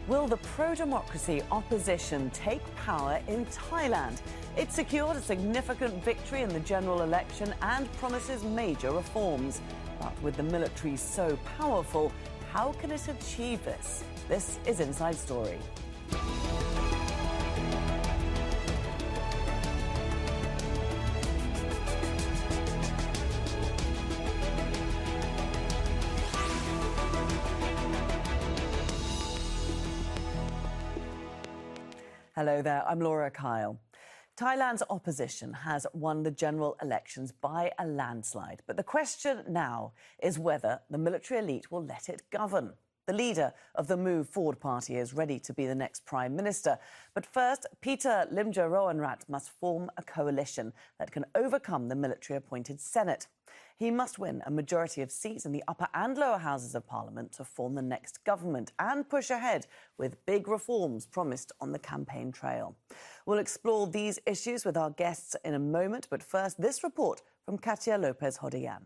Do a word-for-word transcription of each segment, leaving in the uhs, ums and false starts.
Will the pro-democracy opposition take power in Thailand? It secured a significant victory in the general election and promises major reforms. But with the military so powerful, how can it achieve this? This is Inside Story. Hello there, I'm Laura Kyle. Thailand's opposition has won the general elections by a landslide. But the question now is whether the military elite will let it govern. The leader of the Move Forward party is ready to be the next prime minister. But first, Peter Limjaroenrat must form a coalition that can overcome the military-appointed Senate. He must win a majority of seats in the upper and lower houses of parliament to form the next government and push ahead with big reforms promised on the campaign trail. We'll explore these issues with our guests in a moment, but first, this report from Katia Lopez Hodayan.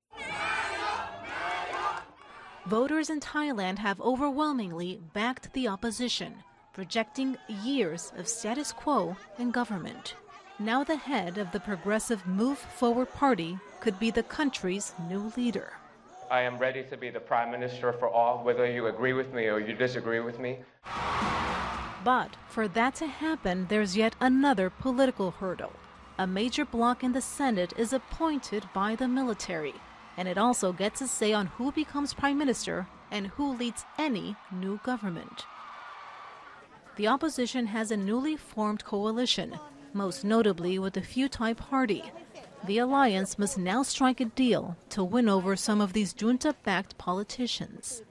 Voters in Thailand have overwhelmingly backed the opposition, rejecting years of status quo in government. Now the head of the progressive Move Forward party could be the country's new leader. I am ready to be the prime minister for all, whether you agree with me or you disagree with me. But for that to happen, there's yet another political hurdle. A major bloc in the Senate is appointed by the military, and it also gets a say on who becomes prime minister and who leads any new government. The opposition has a newly formed coalition, most notably with the Pheu Thai party. The alliance must now strike a deal to win over some of these junta-backed politicians.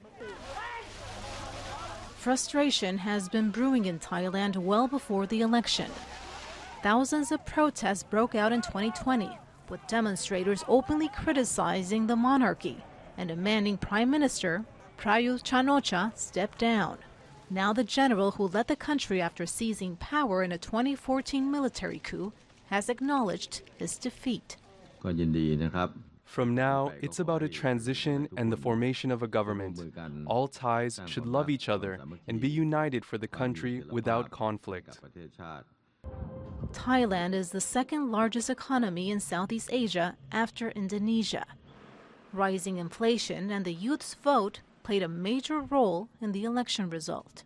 Frustration has been brewing in Thailand well before the election. Thousands of protests broke out in twenty twenty, with demonstrators openly criticizing the monarchy and demanding Prime Minister Prayut Chan-o-cha step down. Now the general who led the country after seizing power in a twenty fourteen military coup has acknowledged his defeat. From now, it's about a transition and the formation of a government. All Thais should love each other and be united for the country without conflict. Thailand is the second largest economy in Southeast Asia after Indonesia. Rising inflation and the youth's vote played a major role in the election result.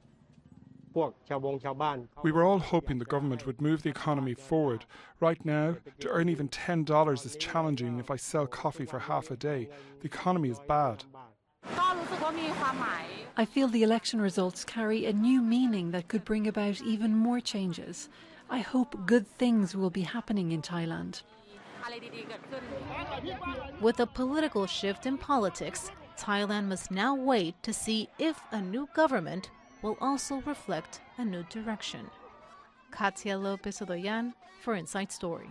We were all hoping the government would move the economy forward. Right now, to earn even ten dollars is challenging if I sell coffee for half a day. The economy is bad. I feel the election results carry a new meaning that could bring about even more changes. I hope good things will be happening in Thailand. With a political shift in politics, Thailand must now wait to see if a new government will also reflect a new direction. Katia Lopez Hodayan for Inside Story.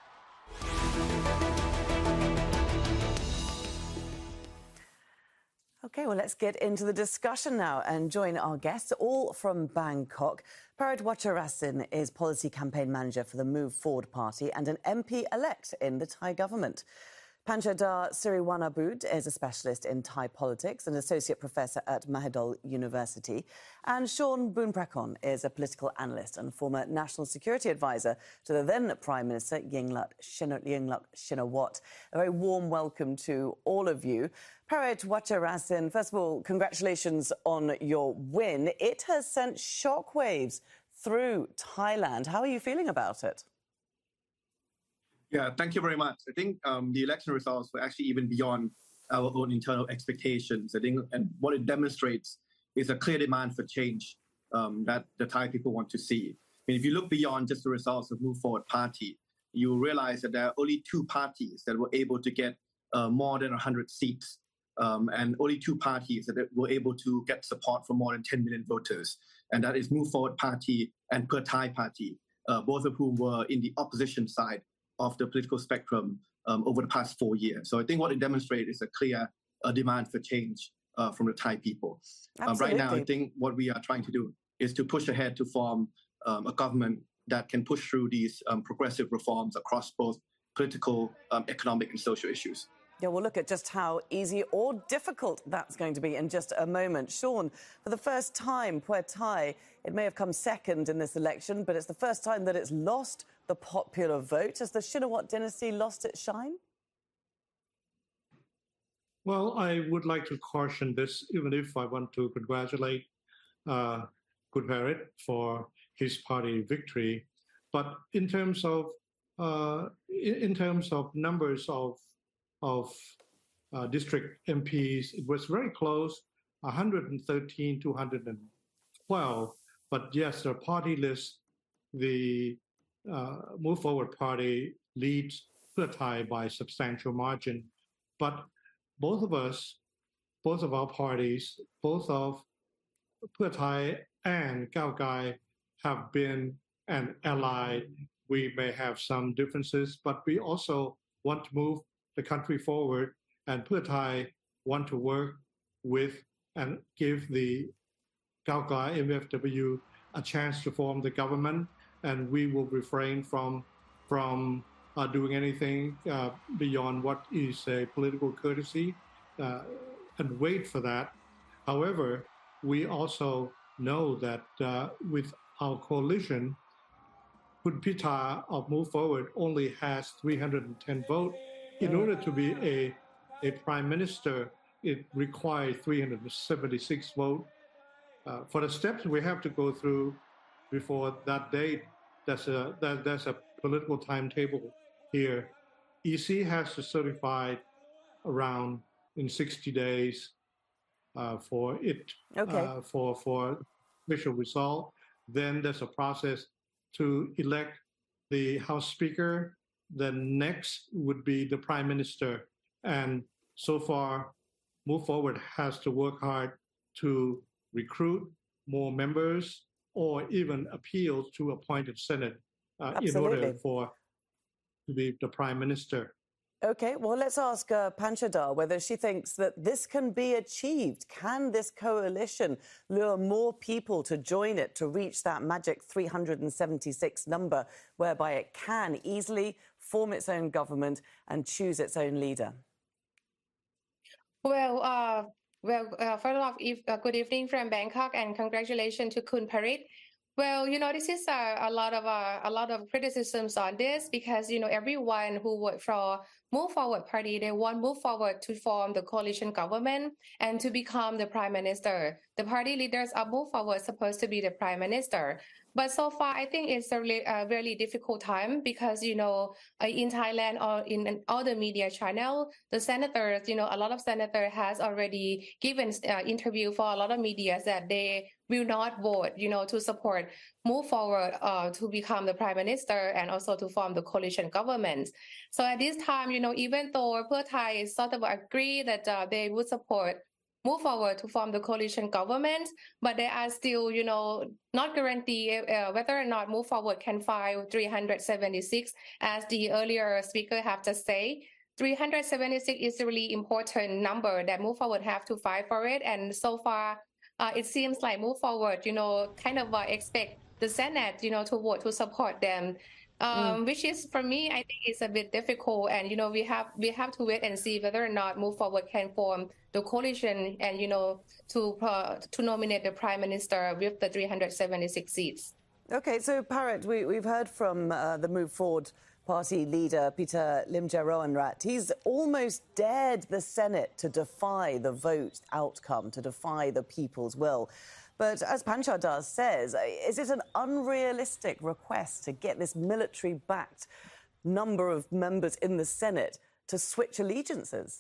OK, well, let's get into the discussion now and join our guests, all from Bangkok. Parit Wacharasin is Policy Campaign Manager for the Move Forward party and an M P-elect in the Thai government. Panchadar Siriwanabud is a specialist in Thai politics and associate professor at Mahidol University. And Sean Boonprakon is a political analyst and former national security advisor to the then Prime Minister Yingluck Shinawatra. A very warm welcome to all of you. Parit Wacharasin, first of all, congratulations on your win. It has sent shockwaves through Thailand. How are you feeling about it? Yeah, thank you very much. I think um, the election results were actually even beyond our own internal expectations. I think, and what it demonstrates is a clear demand for change um, that the Thai people want to see. I mean, if you look beyond just the results of Move Forward Party, you will realize that there are only two parties that were able to get uh, more than one hundred seats, um, and only two parties that were able to get support from more than ten million voters, and that is Move Forward Party and Pheu Thai Party, uh, both of whom were in the opposition side of the political spectrum um, over the past four years. So I think what it demonstrates is a clear uh, demand for change uh, from the Thai people. Uh, right now, I think what we are trying to do is to push ahead to form um, a government that can push through these um, progressive reforms across both political, um, economic and social issues. Yeah, we'll look at just how easy or difficult that's going to be in just a moment. Sean, for the first time, Pheu Thai, it may have come second in this election, but it's the first time that it's lost the popular vote. Has the Shinawatra dynasty lost its shine? Well, I would like to caution this, even if I want to congratulate uh, Khun Parit for his party victory. But in terms of uh, in, in terms of numbers of of uh, district M Ps, it was very close, one hundred thirteen to one hundred twelve. But yes, the party list, the uh, Move Forward Party leads Pheu Thai by a substantial margin. But both of us, both of our parties, both of Pheu Thai and Cao Kai have been an ally. We may have some differences, but we also want to move the country forward, and Pheu Thai want to work with and give the Cao Kai M F W a chance to form the government, and we will refrain from from uh, doing anything uh, beyond what is a political courtesy uh, and wait for that. However, we also know that uh, with our coalition, Khun Pitha of Move Forward only has three hundred ten votes. In order to be a, a prime minister, it requires three hundred seventy-six votes. Uh, for the steps we have to go through before that date, that's a, that, that's a political timetable here. E C has to certify around in sixty days uh, for it, okay. uh, for, for official result. Then there's a process to elect the House Speaker. The next would be the Prime Minister. And so far, Move Forward has to work hard to recruit more members or even appeal to appointed Senate uh, in order for to be the Prime Minister. OK, well, let's ask uh, Panchadar whether she thinks that this can be achieved. Can this coalition lure more people to join it to reach that magic three hundred seventy-six number, whereby it can easily form its own government and choose its own leader? Well, uh, well, uh, first off, if, uh, good evening from Bangkok, and congratulations to Khun Parit. Well, you know, this is a, a lot of uh, a lot of criticisms on this because, you know, everyone who voted for Move Forward Party, they want Move Forward to form the coalition government and to become the prime minister. The party leaders of Move Forward supposed to be the prime minister. But so far, I think it's a really, a really difficult time because, you know, in Thailand or in all the media channel, the senators, you know, a lot of senators has already given uh, interview for a lot of media that they will not vote, you know, to support Move Forward uh, to become the prime minister and also to form the coalition government. So at this time, you know, even though Pheu Thai sort of agree that uh, they would support Move Forward to form the coalition government, but they are still, you know, not guarantee uh, whether or not Move Forward can file three hundred seventy-six, as the earlier speaker have just said. three hundred seventy-six is a really important number that Move Forward have to fight for it, and so far, uh, it seems like Move Forward, you know, kind of uh, expect the Senate, you know, to vote to support them. Um, mm. Which is, for me, I think it's a bit difficult, and you know we have we have to wait and see whether or not Move Forward can form the coalition and you know to uh, to nominate the prime minister with the three hundred seventy-six seats. Okay, so Parit, we, we've heard from uh, the Move Forward Party leader Peter Limjaroenrat. He's almost dared the Senate to defy the vote outcome, to defy the people's will. But as Panchadar says, is it an unrealistic request to get this military-backed number of members in the Senate to switch allegiances?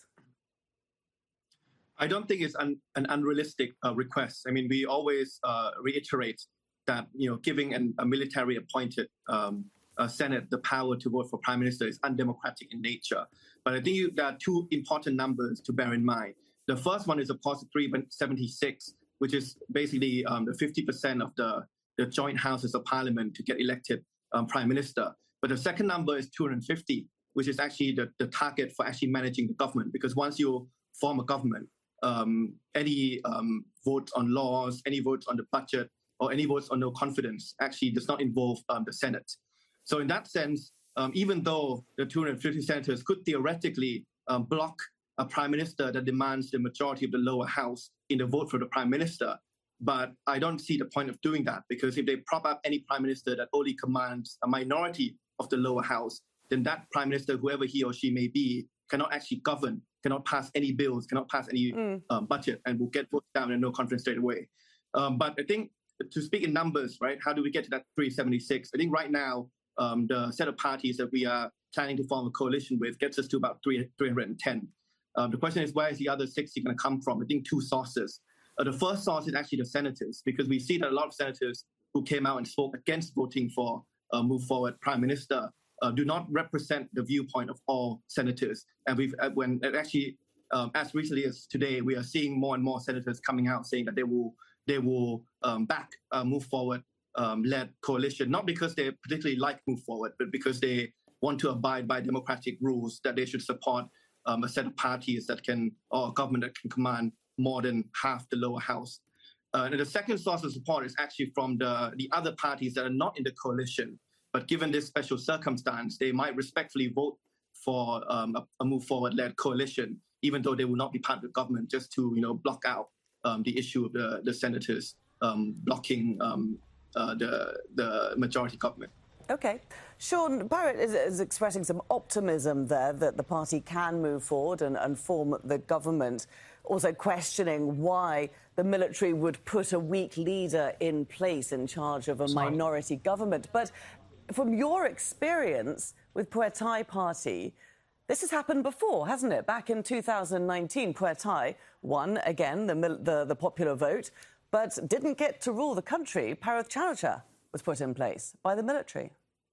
I don't think it's un an unrealistic uh, request. I mean, we always uh, reiterate that, you know, giving an, a military-appointed um, uh, Senate the power to vote for Prime Minister is undemocratic in nature. But I think you, there are two important numbers to bear in mind. The first one is, of course, three hundred seventy-six, which is basically um, the fifty percent of the, the joint houses of parliament to get elected um, prime minister. But the second number is two hundred fifty, which is actually the, the target for actually managing the government. Because once you form a government, um, any um, votes on laws, any votes on the budget, or any votes on no confidence actually does not involve um, the Senate. So in that sense, um, even though the two hundred fifty senators could theoretically um, block a prime minister that demands the majority of the lower house in the vote for the prime minister. But I don't see the point of doing that, because if they prop up any prime minister that only commands a minority of the lower house, then that prime minister, whoever he or she may be, cannot actually govern, cannot pass any bills, cannot pass any mm. um, budget, and will get voted down in no conference straight away. Um, but I think to speak in numbers, right, how do we get to that three seventy-six? I think right now, um, the set of parties that we are planning to form a coalition with gets us to about three hundred ten. Um, the question is, where is the other sixty going to come from? I think two sources. Uh, the first source is actually the senators, because we see that a lot of senators who came out and spoke against voting for a Move Forward Prime Minister uh, do not represent the viewpoint of all senators. And we've uh, when actually, um, as recently as today, we are seeing more and more senators coming out saying that they will they will um, back uh, Move Forward um, led coalition, not because they particularly like Move Forward, but because they want to abide by democratic rules, that they should support Um, a set of parties that can, or a government that can command more than half the lower house. Uh, and the second source of support is actually from the, the other parties that are not in the coalition. But given this special circumstance, they might respectfully vote for um, a, a Move Forward-led coalition, even though they will not be part of the government, just to you know block out um, the issue of the, the senators um, blocking um, uh, the, the majority government. OK. Sean, Bharat is, is expressing some optimism there that the party can move forward and, and form the government, also questioning why the military would put a weak leader in place in charge of a Sorry. minority government. But from your experience with Pheu Thai Party, this has happened before, hasn't it? Back in two thousand nineteen, Pheu Thai won again the, the, the popular vote, but didn't get to rule the country. Parath Charocha was put in place by the military.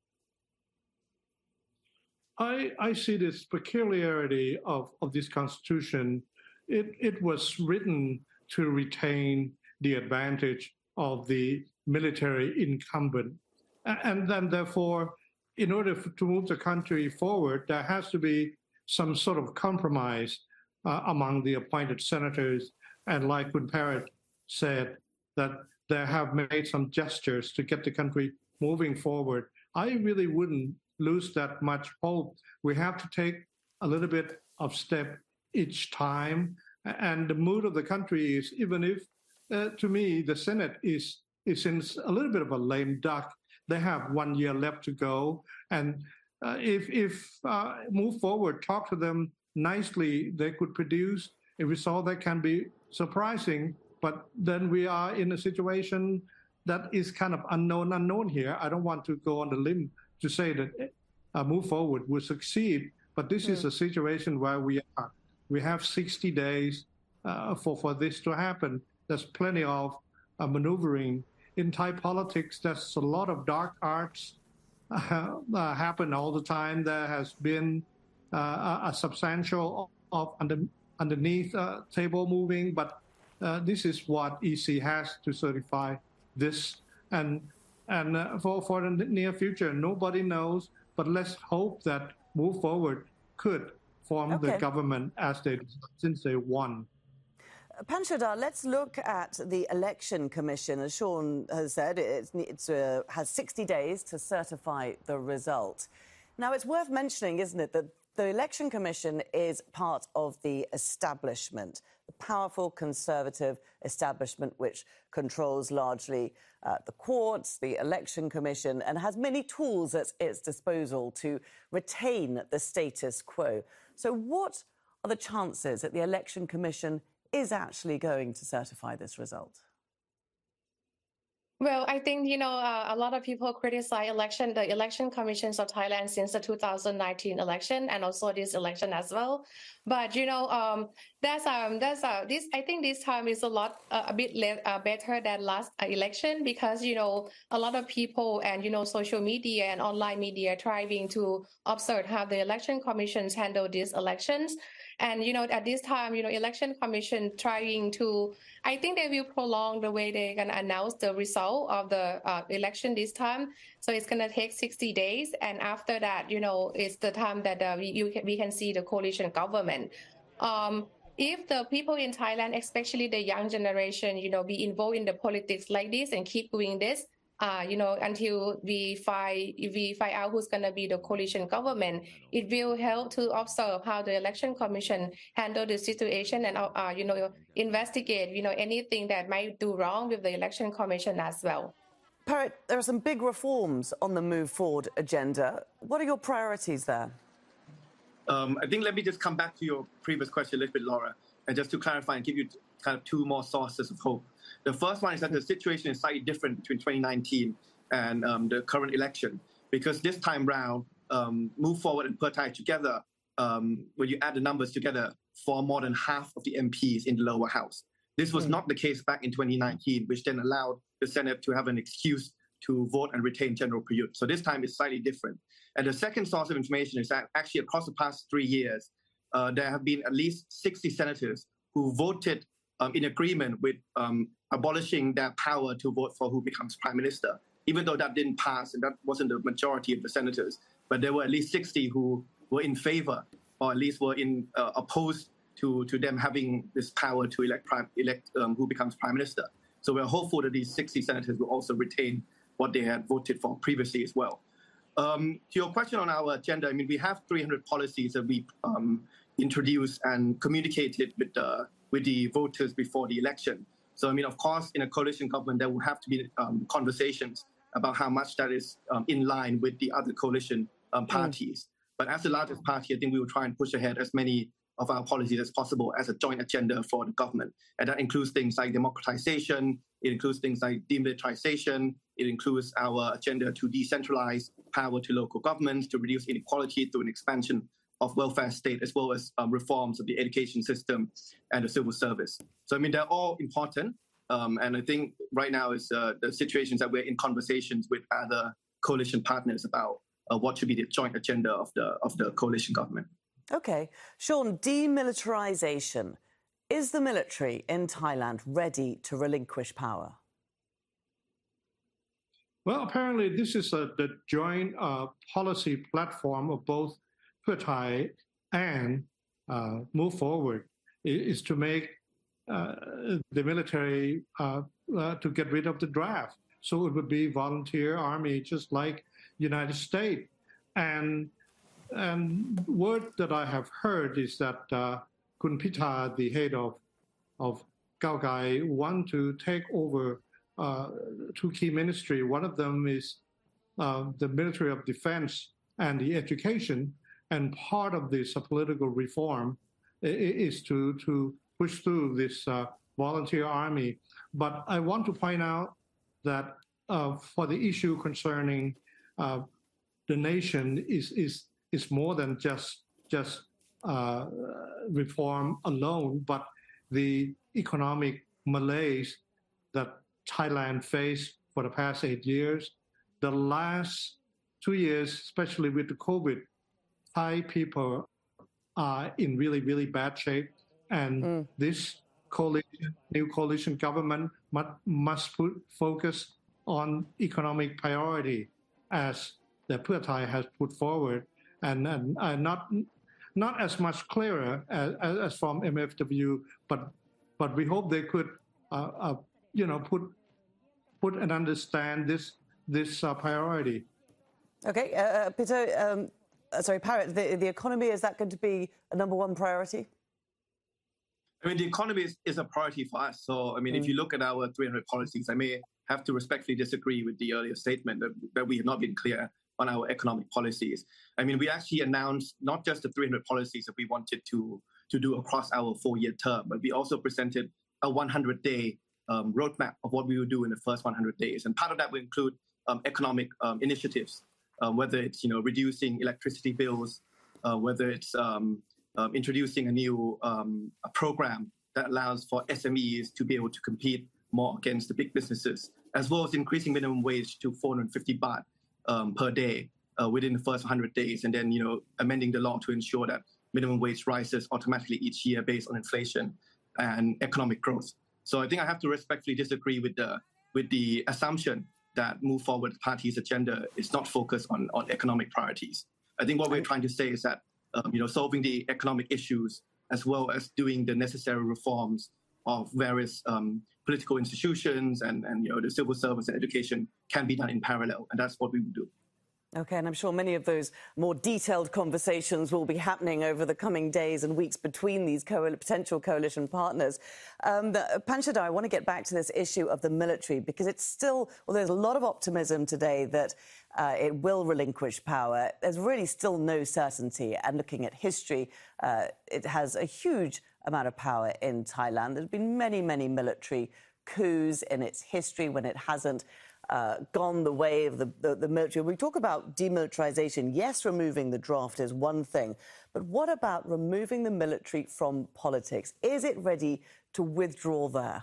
I, I see this peculiarity of, of this constitution. It, it was written to retain the advantage of the military incumbent. And then, therefore, in order to move the country forward, there has to be some sort of compromise uh, among the appointed senators. And like Khun Parath said, that they have made some gestures to get the country moving forward. I really wouldn't lose that much hope. We have to take a little bit of step each time. And the mood of the country is, even if, uh, to me, the Senate is, is in a little bit of a lame duck. They have one year left to go. And uh, if, if uh, Move Forward, talk to them nicely, they could produce a result that can be surprising. But then we are in a situation that is kind of unknown, unknown here. I don't want to go on the limb to say that uh, Move Forward will succeed, but this mm. is a situation where we are. We have sixty days uh, for, for this to happen. There's plenty of uh, maneuvering. In Thai politics, there's a lot of dark arts uh, uh, happen all the time. There has been uh, a, a substantial of under, underneath uh, table moving, but uh, this is what E C has to certify this. And And uh, for, for the near future, nobody knows, but let's hope that Move Forward could form okay. the government as they since they won. Panchadar, let's look at the Election Commission. As Sean has said, it it's, uh, has sixty days to certify the result. Now, it's worth mentioning, isn't it, that the Election Commission is part of the establishment, the powerful conservative establishment which controls largely uh, the courts, the Election Commission, and has many tools at its disposal to retain the status quo. So what are the chances that the Election Commission is actually going to certify this result? Well, I think, you know, uh, a lot of people criticize election, the election commissions of Thailand since the two thousand nineteen election and also this election as well. But, you know, um, that's, um, that's, uh, this, I think this time is a lot, uh, a bit le- uh, better than last uh, election because, you know, a lot of people and, you know, social media and online media trying to observe how the election commissions handle these elections. And, you know, at this time, you know, election commission trying to, I think they will prolong the way they're going to announce the result of the uh, election this time. So it's going to take sixty days. And after that, you know, it's the time that uh, we, you can, we can see the coalition government. Um, if the people in Thailand, especially the young generation, you know, be involved in the politics like this and keep doing this, uh, you know, until we find we find out who's going to be the coalition government. It will help to observe how the election commission handle the situation and, uh, you know, investigate, you know, anything that might do wrong with the election commission as well. Parrot, there are some big reforms on the Move Forward agenda. What are your priorities there? Um, I think let me just come back to your previous question a little bit, Laura, and just to clarify and give you kind of two more sources of hope. The first one is that the situation is slightly different between twenty nineteen and um, the current election, because this time round, um, Move Forward and Pheu Thai together, um, when you add the numbers together, for more than half of the M Ps in the lower house. This was mm. not the case back in twenty nineteen, which then allowed the Senate to have an excuse to vote and retain General Prayut. So this time is slightly different. And the second source of information is that actually across the past three years, uh, there have been at least sixty senators who voted um, in agreement with um, abolishing their power to vote for who becomes prime minister, even though that didn't pass and that wasn't the majority of the senators. But there were at least sixty who were in favor, or at least were in uh, opposed to, to them having this power to elect, prime, elect um, who becomes prime minister. So we're hopeful that these sixty senators will also retain what they had voted for previously as well. Um, to your question on our agenda, I mean, we have three hundred policies that we um, introduced and communicated with, uh, with the voters before the election. So, I mean, of course, in a coalition government, there will have to be um, conversations about how much that is um, in line with the other coalition um, parties. Mm. But as the largest party, I think we will try and push ahead as many of our policies as possible as a joint agenda for the government. And that includes things like democratization, it includes things like demilitarization, it includes our agenda to decentralize power to local governments, to reduce inequality through an expansion of welfare state, as well as um, reforms of the education system and the civil service. So, I mean, they're all important. Um, and I think right now is uh, the situations that we're in conversations with other coalition partners about uh, what should be the joint agenda of the, of the coalition government. OK. Sean, demilitarization. Is the military in Thailand ready to relinquish power? Well, apparently this is a, the joint uh, policy platform of both Pheu Thai and uh, Move Forward, is to make uh, the military uh, uh, to get rid of the draft. So it would be volunteer army, just like United States. And and word that I have heard is that uh, Kun Pitha, the head of of Cao Kai, want to take over uh, two key ministries. One of them is uh, the Ministry of Defense and the Education. And part of this uh, political reform is to, to push through this uh, volunteer army. But I want to point out that uh, for the issue concerning uh, the nation is, is, is more than just, just uh, reform alone, but the economic malaise that Thailand faced for the past eight years. The last two years, especially with the COVID, Thai people are in really, really bad shape. And mm. this coalition, new coalition government must, must put focus on economic priority as the Pheu Thai has put forward, and, and, and not not as much clearer as, as from M F W, but but we hope they could, uh, uh, you know, put put and understand this this uh, priority. Okay, uh, Peter, um, sorry, Parrot, the, the economy, is that going to be a number one priority? I mean, the economy is, is a priority for us. So, I mean, mm. if you look at our three hundred policies, I may have to respectfully disagree with the earlier statement that, that we have not been clear on our economic policies. I mean, we actually announced not just the three hundred policies that we wanted to, to do across our four-year term, but we also presented a one hundred day um, roadmap of what we will do in the first one hundred days. And part of that will include um, economic um, initiatives, uh, whether it's, you know, reducing electricity bills, uh, whether it's um, um, introducing a new um, a program that allows for S M Es to be able to compete more against the big businesses, as well as increasing minimum wage to four hundred fifty baht um, per day uh, within the first one hundred days, and then, you know, amending the law to ensure that minimum wage rises automatically each year based on inflation and economic growth. So I think I have to respectfully disagree with the with the assumption that Move Forward Party's agenda is not focused on, on economic priorities. I think what we're trying to say is that um, you know, solving the economic issues as well as doing the necessary reforms of various um, political institutions and, and you know, the civil service and education can be done in parallel. And that's what we will do. OK, and I'm sure many of those more detailed conversations will be happening over the coming days and weeks between these co potential coalition partners. Um, the, Panchada, I want to get back to this issue of the military, because it's still, well, there's a lot of optimism today that uh, it will relinquish power. There's really still no certainty. And looking at history, uh, it has a huge amount of power in Thailand. There's been many, many military coups in its history when it hasn't Uh, gone the way of the, the, the military. We talk about demilitarization. Yes, removing the draft is one thing, but what about removing the military from politics? Is it ready to withdraw there?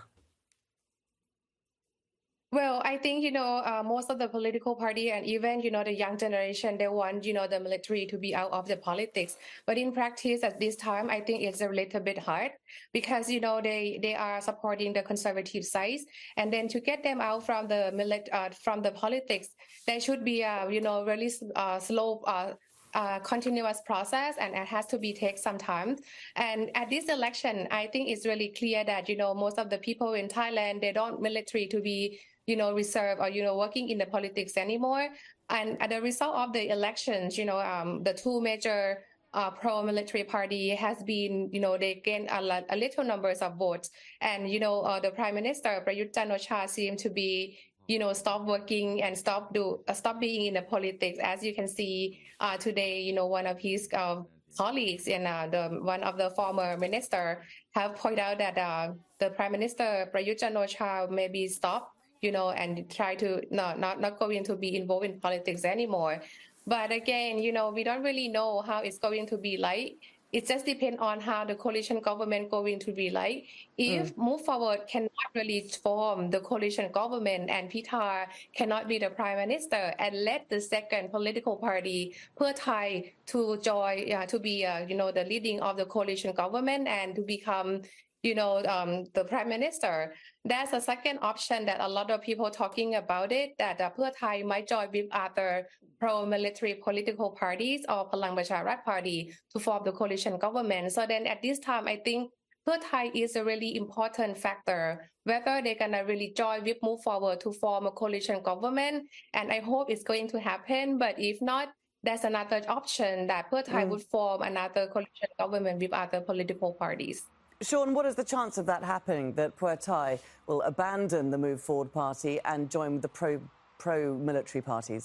Well, I think, you know, uh, most of the political party and even, you know, the young generation, they want, you know, the military to be out of the politics. But in practice at this time, I think it's a little bit hard because, you know, they, they are supporting the conservative side. And then to get them out from the milit- uh, from the politics, there should be a, you know, really uh, slow uh, Uh, continuous process, and it has to be take some time. And at this election, I think it's really clear that, you know, most of the people in Thailand, they don't military to be, you know, reserved or, you know, working in the politics anymore. And as a result of the elections, you know, um, the two major uh, pro-military party has been, you know, they gain a, lot, a little numbers of votes. And, you know, uh, the Prime Minister, Prayut Chan-o-cha, seemed to be, you know, stop working and stop do uh, stop being in the politics. As you can see uh, today, you know, one of his uh, colleagues and uh, the one of the former minister have pointed out that uh, the Prime Minister Prayut Chan-o-cha maybe stop, you know, and try to not not not going to be involved in politics anymore. But again, you know, we don't really know how it's going to be like. It just depends on how the coalition government going to be like. If mm. Move Forward cannot really form the coalition government and Pitha cannot be the prime minister, and let the second political party, Pheu Thai, to join, uh, to be, uh, you know, the leading of the coalition government and to become, you know, um, the prime minister. That's a second option that a lot of people talking about it, that uh, Pheu Thai might join with other pro-military political parties or Palang Pracharat party to form the coalition government. So then at this time, I think Pheu Thai is a really important factor, whether they're going to really join with Move Forward to form a coalition government. And I hope it's going to happen. But if not, there's another option that Pheu Thai mm. would form another coalition government with other political parties. Sean, what is the chance of that happening, that Pheu Thai will abandon the Move Forward party and join with the pro, pro-military parties?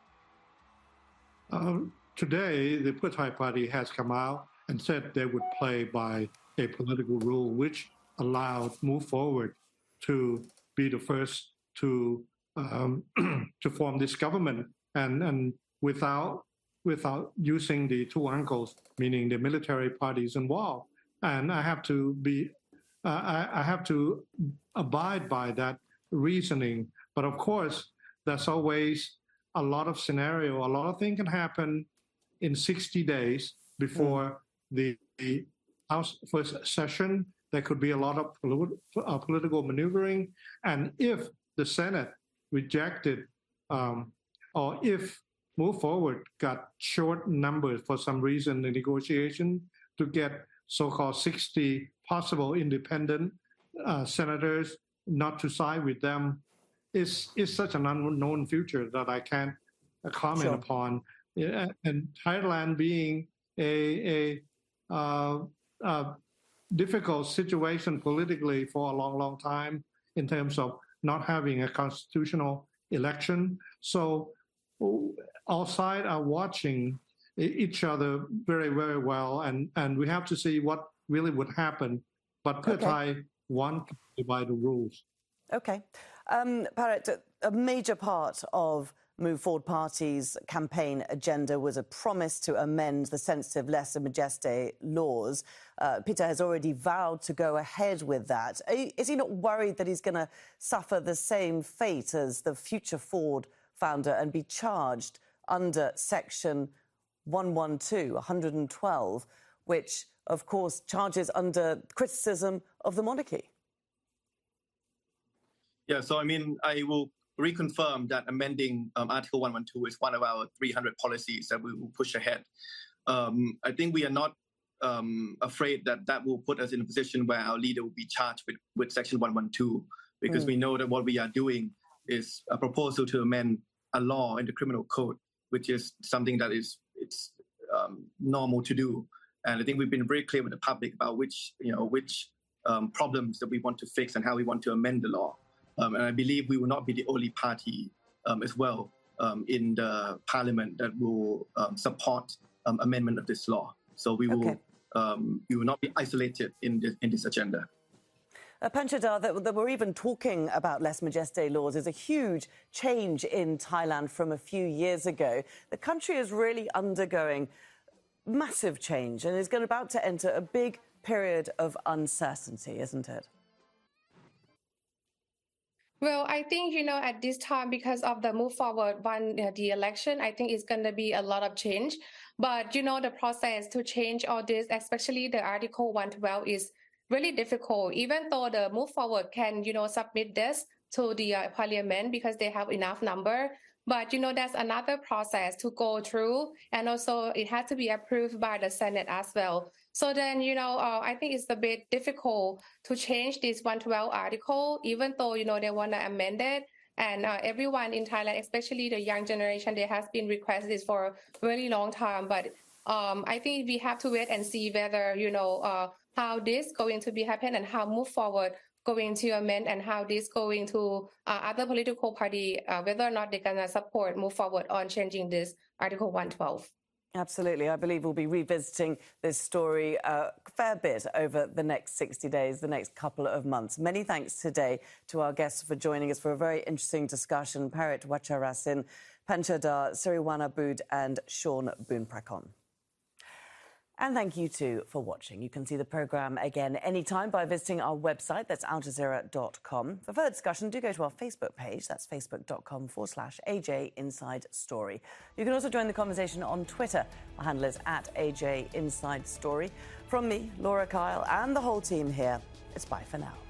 Um, today, the Pheu Thai party has come out and said they would play by a political rule which allowed Move Forward to be the first to um, to form this government, and, and without without using the two uncles, meaning the military parties involved. And I have to be, uh, I, I have to abide by that reasoning. But of course, there's always a lot of scenario, a lot of things can happen in sixty days before mm. the, the House first session. There could be a lot of politi- uh, political maneuvering. And if the Senate rejected, um, or if Move Forward got short numbers for some reason, the negotiation to get so-called sixty possible independent uh, senators not to side with them is is such an unknown future that I can't uh, comment sure. upon. Yeah, and Thailand being a, a uh, uh, difficult situation politically for a long, long time in terms of not having a constitutional election. So all sides are watching each other very, very well, and, and we have to see what really would happen. But Pheu Thai want to play by the rules. Okay. Um, Parrot, a major part of Move Forward Party's campaign agenda was a promise to amend the sensitive Lesa Majeste laws. Uh, Pitha has already vowed to go ahead with that. Is he not worried that he's going to suffer the same fate as the future Ford founder and be charged under Section one twelve, one twelve, which, of course, charges under criticism of the monarchy? Yeah, so, I mean, I will reconfirm that amending um, Article one twelve is one of our three hundred policies that we will push ahead. Um, I think we are not um, afraid that that will put us in a position where our leader will be charged with, with Section one twelve. because Mm. we know that what we are doing is a proposal to amend a law in the criminal code, which is something that is it's um, normal to do. And I think we've been very clear with the public about which, you know, which um, problems that we want to fix and how we want to amend the law. Um, and I believe we will not be the only party um, as well um, in the parliament that will um, support um, amendment of this law. So we will Okay. um, we will not be isolated in this, in this agenda. Uh, Panchadar, that, that we're even talking about lèse majesté laws is a huge change in Thailand from a few years ago. The country is really undergoing massive change and is going about to enter a big period of uncertainty, isn't it? Well, I think, you know, at this time, because of the move forward one, uh, the election, I think it's going to be a lot of change. But, you know, the process to change all this, especially the Article one twelve, is really difficult, even though the move forward can, you know, submit this to the uh, parliament because they have enough number. But, you know, there's another process to go through. And also it has to be approved by the Senate as well. So then, you know, uh, I think it's a bit difficult to change this one twelve article, even though, you know, they want to amend it. And uh, everyone in Thailand, especially the young generation, they has been requesting this for a very long time. But um, I think we have to wait and see whether, you know, uh, how this going to be happen and how move forward going to amend and how this going to uh, other political party, uh, whether or not they're going to support move forward on changing this Article one twelve. Absolutely. I believe we'll be revisiting this story a fair bit over the next sixty days, the next couple of months. Many thanks today to our guests for joining us for a very interesting discussion. Parit Wacharasin, Panchadar Siriwanabud and Sean Boonprakon. And thank you too for watching. You can see the programme again anytime by visiting our website, that's al jazeera dot com. For further discussion, do go to our Facebook page, that's facebook.com forward slash AJ Inside Story. You can also join the conversation on Twitter. Our handle is at A J Inside Story. From me, Laura Kyle, and the whole team here, it's bye for now.